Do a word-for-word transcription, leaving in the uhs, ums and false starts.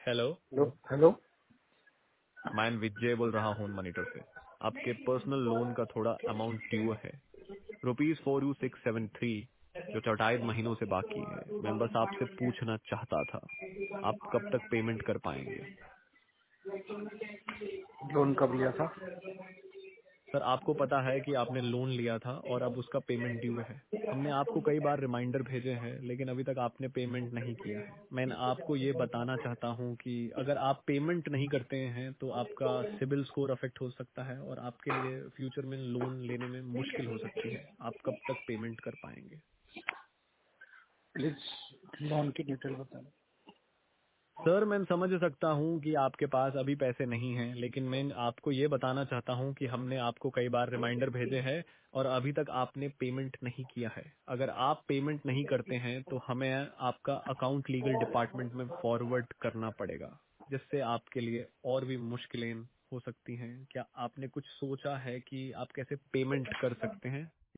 Hello, hello hello. मैं विजय बोल रहा हूँ मॉनिटर से। आपके पर्सनल लोन का थोड़ा अमाउंट ड्यू है, रुपीज फोर यू सिक्स सेवन थ्री, जो चौटाई महीनों से बाकी है। मैं बस आपसे पूछना चाहता था, आप कब तक पेमेंट कर पाएंगे? लोन कब लिया था? सर, आपको पता है कि आपने लोन लिया था और अब उसका पेमेंट ड्यू है। हमने आपको कई बार रिमाइंडर भेजे हैं, लेकिन अभी तक आपने पेमेंट नहीं किया है। मैं आपको ये बताना चाहता हूँ कि अगर आप पेमेंट नहीं करते हैं तो आपका सिबिल स्कोर अफेक्ट हो सकता है और आपके लिए फ्यूचर में लोन लेने में मुश्किल हो सकती है। आप कब तक पेमेंट कर पाएंगे? प्लीज लोन की डिटेल बताएं। सर, मैं समझ सकता हूं कि आपके पास अभी पैसे नहीं हैं, लेकिन मैं आपको ये बताना चाहता हूं कि हमने आपको कई बार रिमाइंडर भेजे हैं और अभी तक आपने पेमेंट नहीं किया है। अगर आप पेमेंट नहीं करते हैं तो हमें आपका अकाउंट लीगल डिपार्टमेंट में फॉरवर्ड करना पड़ेगा, जिससे आपके लिए और भी मुश्किलें हो सकती हैं। क्या आपने कुछ सोचा है कि आप कैसे पेमेंट कर सकते हैं?